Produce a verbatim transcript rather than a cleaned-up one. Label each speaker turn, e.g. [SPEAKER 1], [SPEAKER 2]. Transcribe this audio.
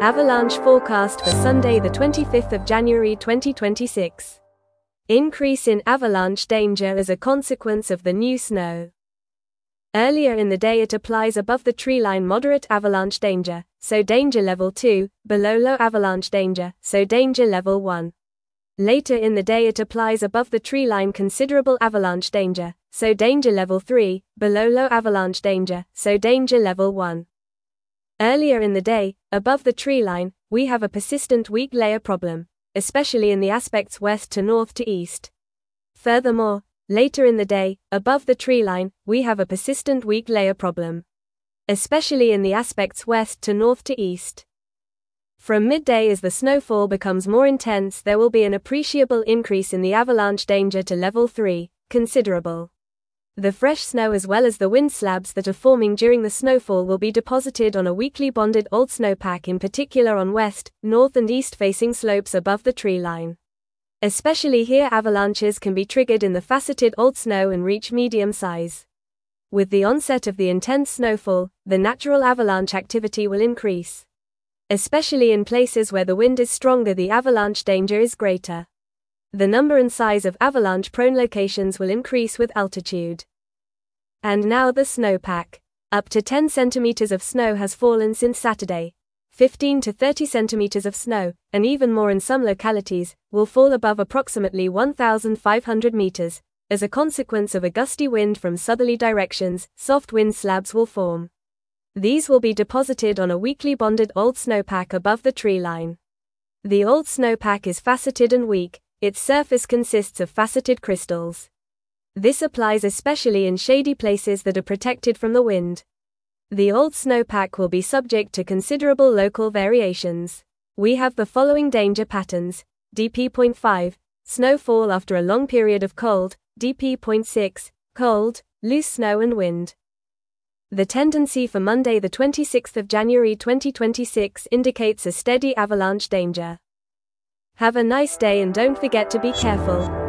[SPEAKER 1] Avalanche forecast for Sunday the twenty-fifth of January twenty twenty-six. Increase in avalanche danger as a consequence of the new snow. Earlier in the day it applies above the treeline moderate avalanche danger, so danger level two, below low avalanche danger, so danger level one. Later in the day it applies above the treeline considerable avalanche danger, so danger level three, below low avalanche danger, so danger level one. Earlier in the day, above the treeline, we have a persistent weak layer problem, especially in the aspects west to north to east. Furthermore, later in the day, above the treeline, we have a persistent weak layer problem, especially in the aspects west to north to east. From midday as the snowfall becomes more intense there will be an appreciable increase in the avalanche danger to level three, considerable. The fresh snow as well as the wind slabs that are forming during the snowfall will be deposited on a weakly bonded old snowpack, in particular on west, north and east facing slopes above the tree line. Especially here avalanches can be triggered in the faceted old snow and reach medium size. With the onset of the intense snowfall, the natural avalanche activity will increase. Especially in places where the wind is stronger the avalanche danger is greater. The number and size of avalanche-prone locations will increase with altitude. And now the snowpack. Up to ten centimeters of snow has fallen since Saturday. fifteen to thirty centimeters of snow, and even more in some localities, will fall above approximately one thousand five hundred meters. As a consequence of a gusty wind from southerly directions, soft wind slabs will form. These will be deposited on a weakly bonded old snowpack above the tree line. The old snowpack is faceted and weak, its surface consists of faceted crystals. This applies especially in shady places that are protected from the wind. The old snowpack will be subject to considerable local variations. We have the following danger patterns: D P zero point five, snowfall after a long period of cold, D P zero point six, cold, loose snow and wind. The tendency for Monday the twenty-sixth of January twenty twenty-six indicates a steady avalanche danger. Have a nice day and don't forget to be careful.